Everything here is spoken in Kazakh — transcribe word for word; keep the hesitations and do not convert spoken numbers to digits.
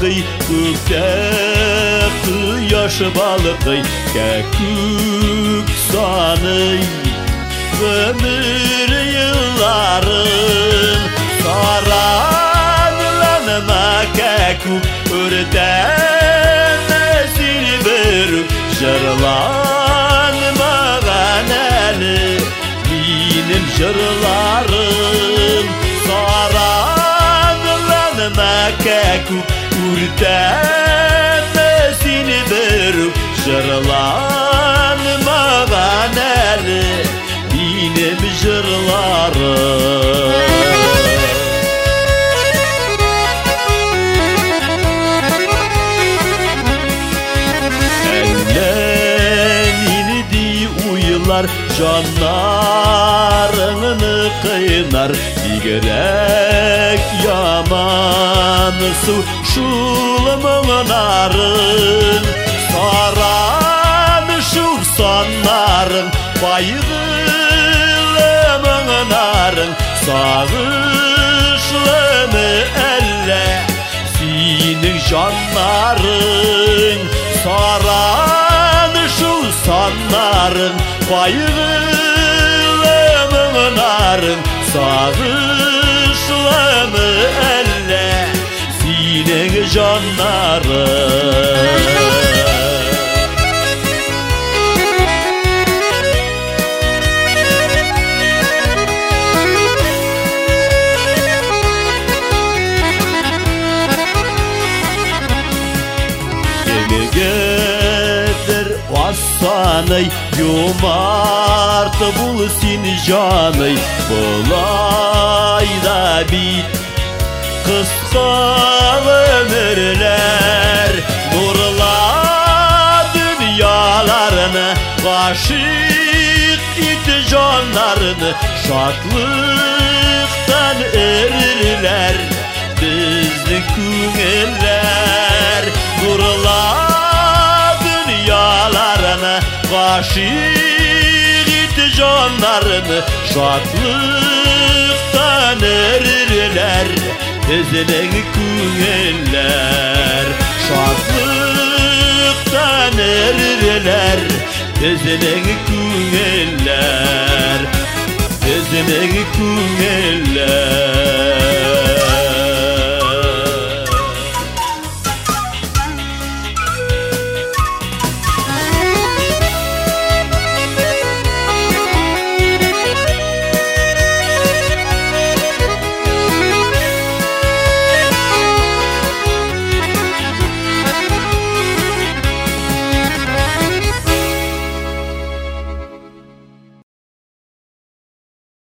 балықый, көкте құяш балықый, кәкүк саный өмір йылларын. Саранланыма кәкүк, өртәме сені біру, жырланмаған әлі минем жырларым. Саранланыма кәкүк, өртәме сені біру, жырланмаған әлі минем жырларым. Жаннарыңны қайнар, бигерәк яманысу шулы мұңнарың. Саран шуқ саннарың, байғылы мұңнарың. Сағышлымы әлі сенің жаннарың. Саран шуқ саннарың, байғылы мұңнарың. Сағышлымы әлі сенің жаннарың. Саный, юмарт бұл сен жаный, бұлай да бит қысқа өмірлер. Нұрла дүнияларыны, ғашық ит жанларыны, шатлықтан өрілер біздің көңілер. Нұрла ғашық ит жанларыны, шатлықтан өрілер біздің көңілер. Шатлықтан өрілер біздің көңілер, біздің көңілер.